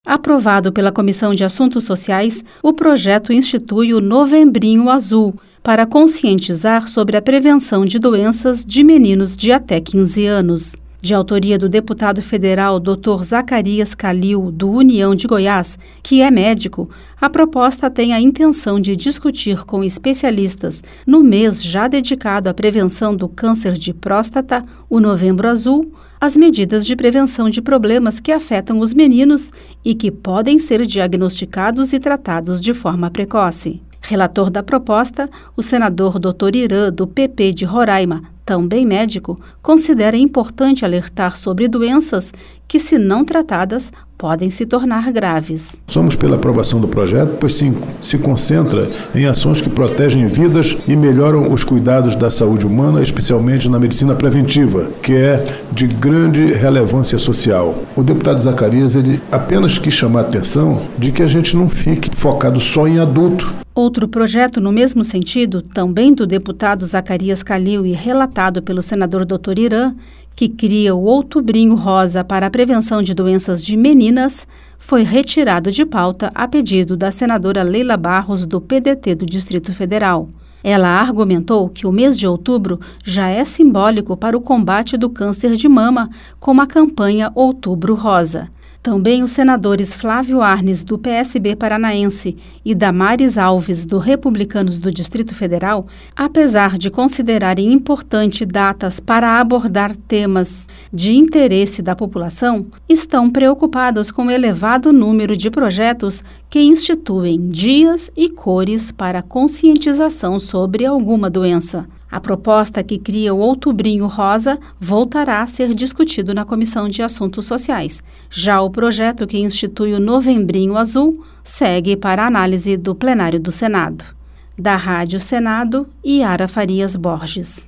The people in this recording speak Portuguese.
Aprovado pela Comissão de Assuntos Sociais, o projeto institui o Novembrinho Azul para conscientizar sobre a prevenção de doenças de meninos de até 15 anos. De autoria do deputado federal Dr. Zacarias Calil, do União de Goiás, que é médico, a proposta tem a intenção de discutir com especialistas, no mês já dedicado à prevenção do câncer de próstata, o Novembro Azul, as medidas de prevenção de problemas que afetam os meninos e que podem ser diagnosticados e tratados de forma precoce. Relator da proposta, o senador Dr. Irã, do PP de Roraima, também médico, considera importante alertar sobre doenças que, se não tratadas, podem se tornar graves. Somos pela aprovação do projeto, pois se concentra em ações que protegem vidas e melhoram os cuidados da saúde humana, especialmente na medicina preventiva, que é de grande relevância social. O deputado Zacarias, ele apenas quis chamar a atenção de que a gente não fique focado só em adulto. Outro projeto no mesmo sentido, também do deputado Zacarias Calil e relatado pelo senador Dr. Irã, que cria o Outubrinho Rosa para a prevenção de doenças de meninas, foi retirado de pauta a pedido da senadora Leila Barros, do PDT do Distrito Federal. Ela argumentou que o mês de outubro já é simbólico para o combate do câncer de mama, com a campanha Outubro Rosa. Também os senadores Flávio Arnes, do PSB paranaense, e Damares Alves, do Republicanos do Distrito Federal, apesar de considerarem importante datas para abordar temas de interesse da população, estão preocupados com o elevado número de projetos que instituem dias e cores para conscientização sobre alguma doença. A proposta que cria o Outubrinho Rosa voltará a ser discutido na Comissão de Assuntos Sociais. Já o projeto que institui o Novembrinho Azul segue para análise do plenário do Senado. Da Rádio Senado, Yara Farias Borges.